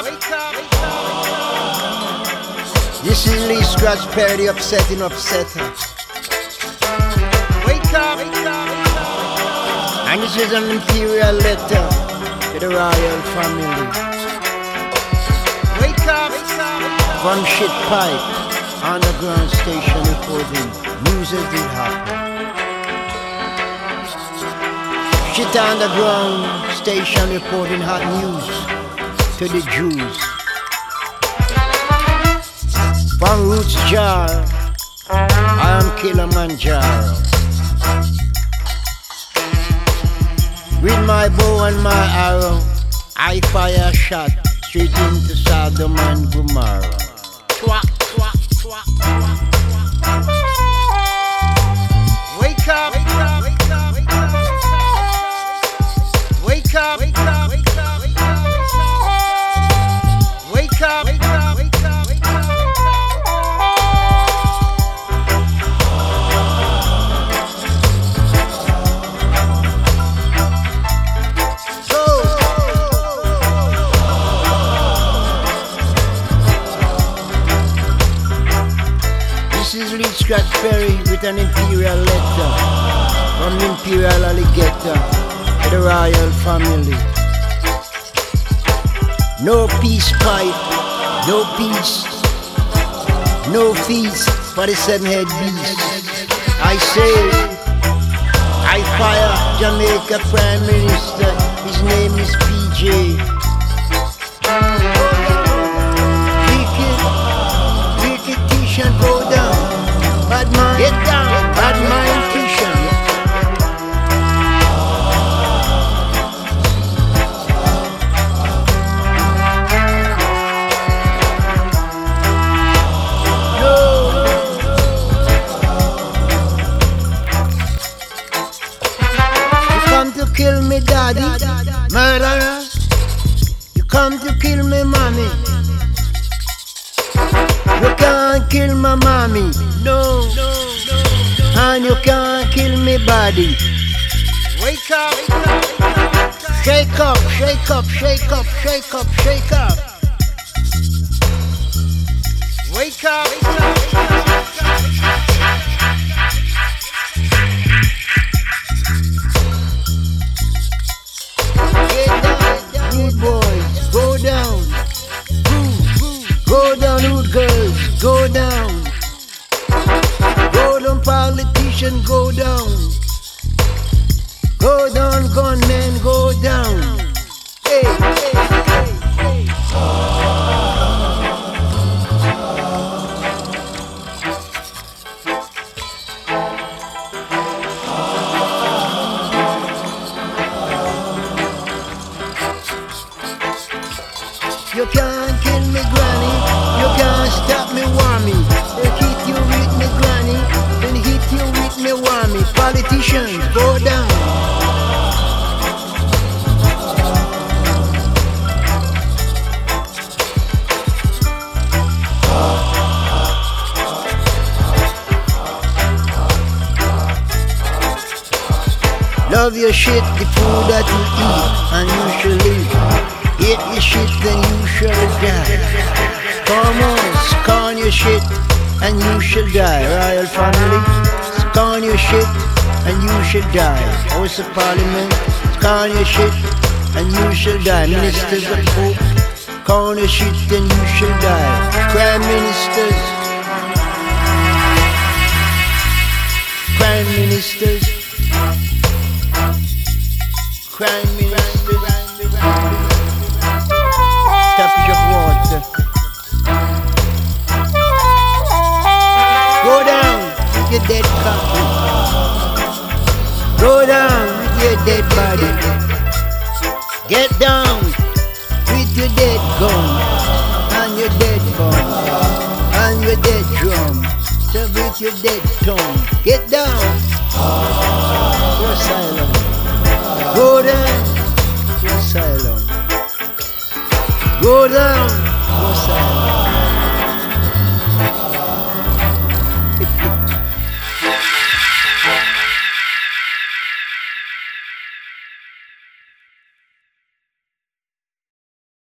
This is Lee Scratch Perry, the upsetting upsetter. Wake up! And this is an imperial letter to the royal family. Wake up! From Shit Pipe, underground station reporting news as it happen. Shit underground station reporting hot news to the Jews. From Roots Jar, I am Kilimanjaro. With my bow and my arrow, I fire a shot straight into Sodom and Gomorrah. Twak, twak, twak, twak, twak. Wake up, wake up, wake up, wake up, wake up, wake up, wake up, wake up, wake up, wake up, wake up, wake up. This is Lee Scratch Perry with an imperial letter from the Imperial Alligator to the royal family. No peace pipe, no peace, no feast for the seven-head beast. I say, I fire Jamaica Prime Minister, his name is PJ. Wicked Tishan, go down. Bad man, get down. Bad man, Tishan. You come to kill me, daddy, murderer. You come to kill me, mommy. You can't kill my mommy, no. And you can't kill me body. Wake up, shake up, shake up, shake up, shake up, shake up. Wake up, get down, rude boys, go down. Go down, rude girls, go down. Go down, politician, go down. Go down, gunmen, go down. Hey, hey, hey, hey. You can't kill me, granny. You can't stop me, warmy. They hit you with me, granny. Then hit you with me, warmy. Politicians, go down. Love your shit, the food that you eat, and you shall live. Hate your shit, then you shall die. Come on, scorn your shit, and you shall die. Royal family, scorn your shit, and you shall die. House of Parliament, scorn your shit, and you shall die. Ministers of Pope, scorn your shit, then you shall die. Prime ministers, prime ministers, prime ministers. Stoppage of water. Go down with your dead coffin. Go down with your dead body. Get down with your dead gun and your dead bun and your dead drum. So with your dead tongue. Get down to asylum. Go down to asylum. Go down, go south.